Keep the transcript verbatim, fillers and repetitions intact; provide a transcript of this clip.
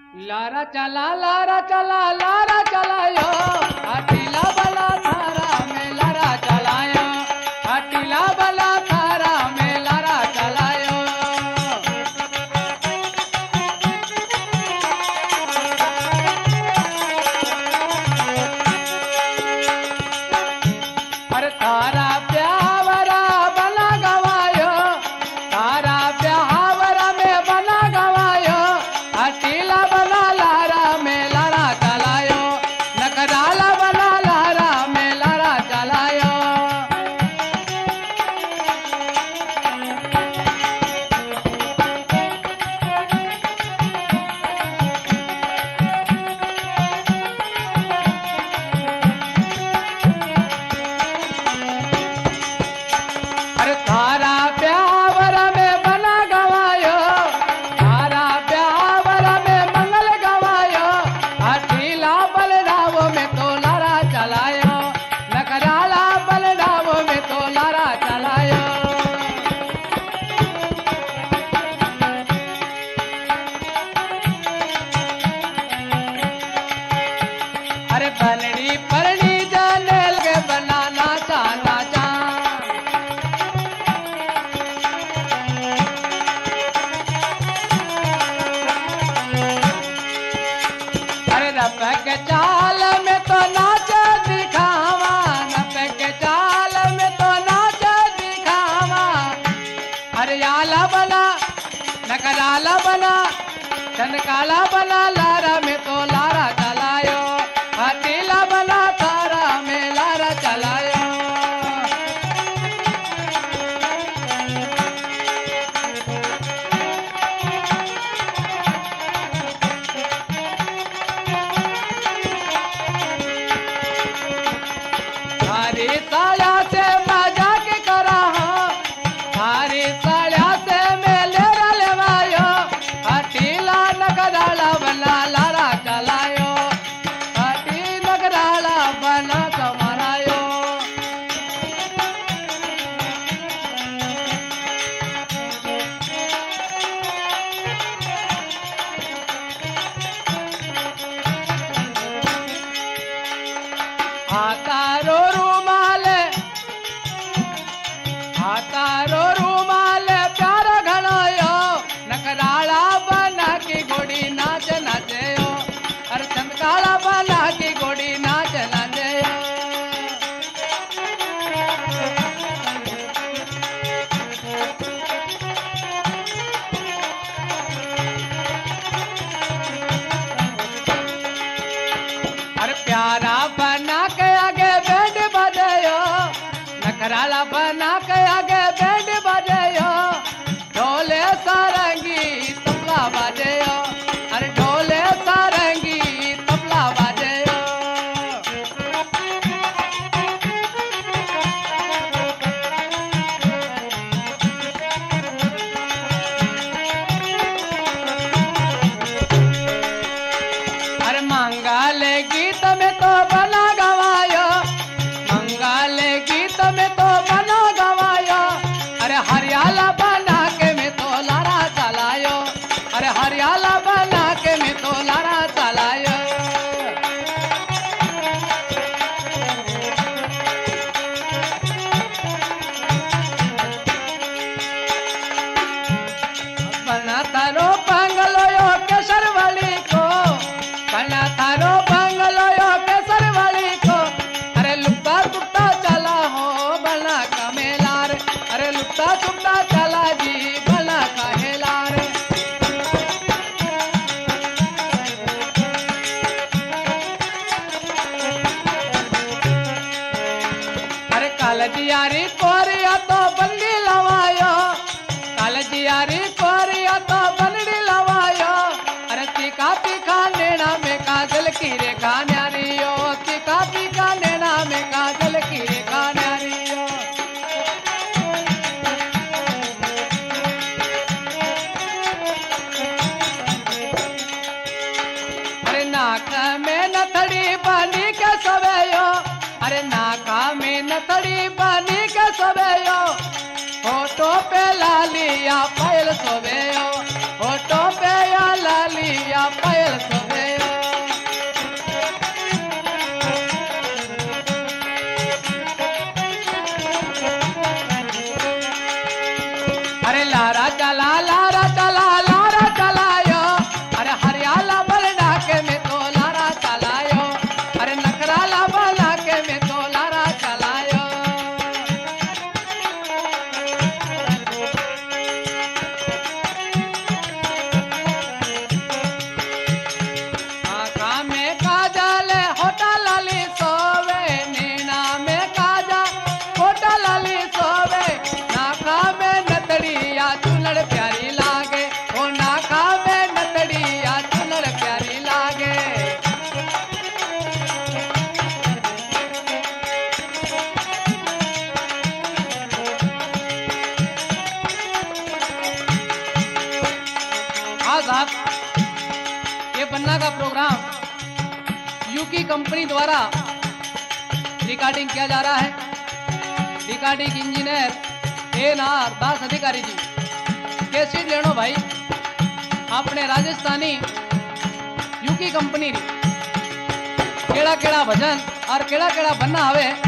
Lara चला Lara चला Lara चलायो हटीला बला थारा में लारा चलायो हटीला बला थारा में लारा चलायो। अरे थारा प्यावरा बना गवायो थारा प्यावरा में बना गवायो हटीला बना लारा में लारा चलायो नकराला बना लारा में लारा चलायो। अरे थारा प्यावरा में बना गवायो थारा प्यावरा में मंगल गवायो हटीला बलरावो में तो लारा चलायो नकराला बलरावो में तो लारा चलायो। अरे बनड़ी परनी जाने लगे बनाना चाना चा अरे रब के चाल में तो नाच दिखावा रब के चाल में तो नाच दिखावा। अरे याला बना नकराला बना चनकाला बना लारा में तो लारा चलायो हटीला बना थारा में लारा चलायो। थारी साया से मजाक करा हो थारी साया से मेले रलवायो हटीला नगराला बना लारा चलायो हटी नगराला बना समारायो। आतारो रूमाल आतारो रूमाल प्यारा घणायो नकराला बना की घोड़ी नाच नाचयो अरे चंदकाला बना की घोड़ी नाच नाचयो। अरे प्यारा बना के आगे बैंड बजायो नखराला बना के आगे बैंड बजायो ढोले सारंगी तबला बजायो अरे ढोले सारंगी तबला बजायो। अरे मंगल गीत में तो बना गवायो मंगल गीत में तो बना गवायो। अरे हरियाला बना के में तो लारा चलायो अरे हरियाला बना के में तो लारा चलायो। बना तारो बंगलोयो केसर वाली को बना तारो बंगलोयो केसर वाली को। अरे लुप्ता चुपता चला हो बना का मेलार अरे लुप्ता चुपता चला जी बना का हेलार। अरे कालजियारी कोरिया तो बंदी लवायो कालजियारी कोरिया तो बंदी लवायो। अरे तीखा तीखा नैना में काजल की रेखा न्यारियो तीखा तीखा नैना में काजल की रेखा न्यारियो। अरे नाक में नथड़ी बनी के सवेयो अरे नाका में नथड़ी बनी के सवेयो होठों पे लालिया पैल सोवेयो होठों पे या लालिया पैल बन्ना का प्रोग्राम यूकी कंपनी द्वारा रिकॉर्डिंग किया जा रहा है। Recording engineer N R Das Adhikari ji. Cassette लेनो भाई अपने राजस्थानी यूकी कंपनी री केड़ा केड़ा भजन और केड़ा केड़ा बन्ना आवे